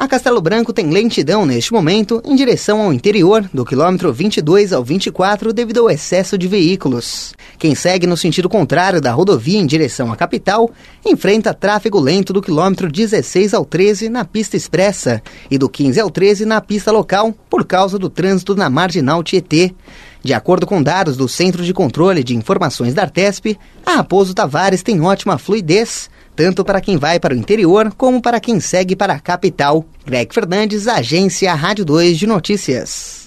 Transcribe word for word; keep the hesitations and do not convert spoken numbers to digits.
A Castelo Branco tem lentidão neste momento em direção ao interior, do quilômetro vinte e dois ao vinte e quatro, devido ao excesso de veículos. Quem segue no sentido contrário da rodovia em direção à capital, enfrenta tráfego lento do quilômetro dezesseis ao treze na pista expressa e do quinze ao treze na pista local, por causa do trânsito na Marginal Tietê. De acordo com dados do Centro de Controle de Informações da Artesp, a Raposo Tavares tem ótima fluidez, tanto para quem vai para o interior como para quem segue para a capital. Greg Fernandes, Agência Rádio dois de Notícias.